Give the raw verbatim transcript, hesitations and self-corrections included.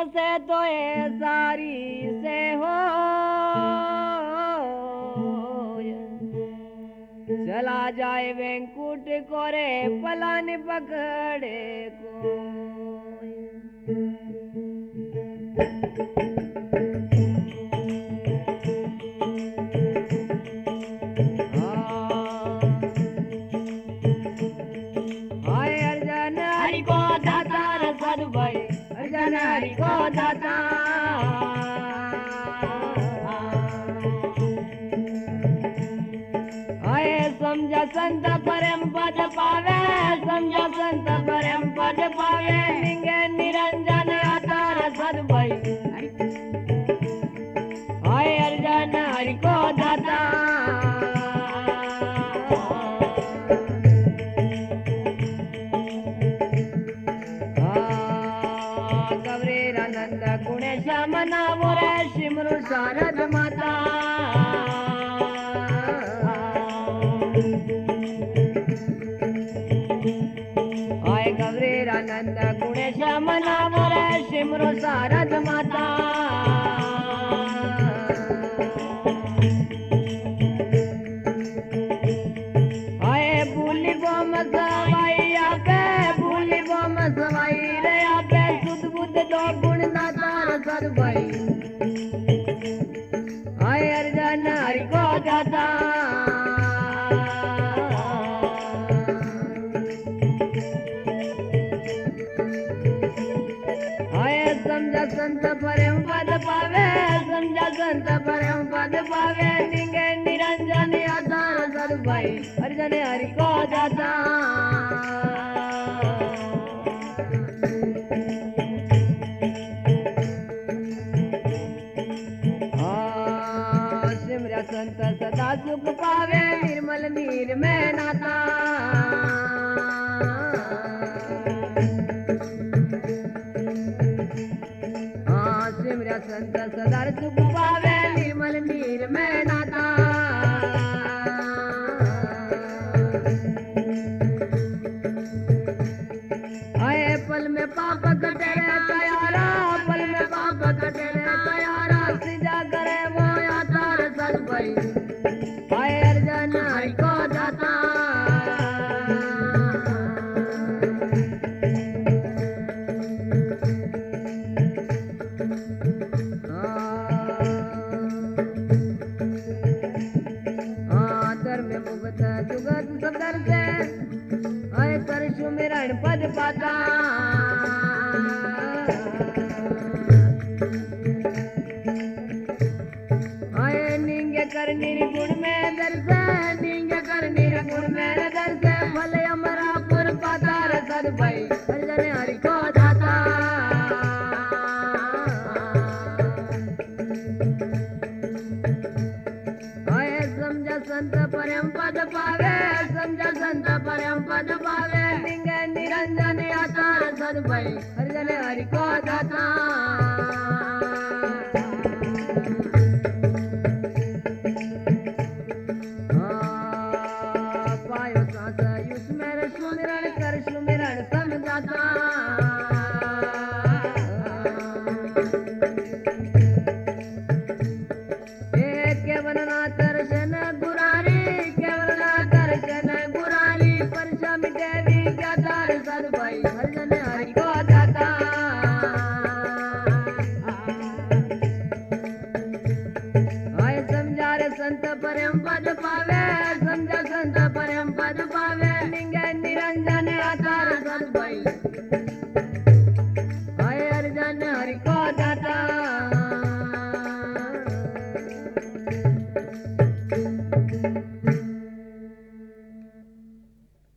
से तो ये सारी से हो चला जाए वेंकुट कोरे पलान पकड़े को हरि को दाता आए समझा संत परम पद पावे समझा संत परम पद पावे निंगे निरंजन आतार सद भाई आए अर्जन हरि को दाता मना मोरे सिमरु शारद माता आय गौरीर आनंद गुणेश मना मोरे सिमरु शारद माता आय भूली बोम सवाई आपे भूली बोम सवाई रे आपे सुध बुद्ध दो गुण नाता सद भाई आए अर्जन हरि को दाता आए समझा संत परम पद पावे समझा संत परम पद पावे निंगे निरंजन आधार सद भाई अर्जन हरि को दाता संत सदा सुख पावे निर्मल नीर में नाता हाँ सिमरा संत सदा सुख पावे निर्मल नीर में नाता आए पल में पाप कटे तयारा पल में पाप कटे तयारा सिजा करे वो भाई आए अर्जन हरि को दाता धर्म मुक्त जुगत सदर से आए कर सुमिरन पद पाता कर निर्गुण में दर्शन निंग कर निर्गुण में दर्शन भले अमरापुर पातार सद भाई अर्जन हरि को दाता आए समझा संत परम पद पावे समझा संत परम पद पावे निंग निरंजन आतार सद भाई अर्जन हरि को दाता संत परम पद पावे समझा संत परम पद पावे निंग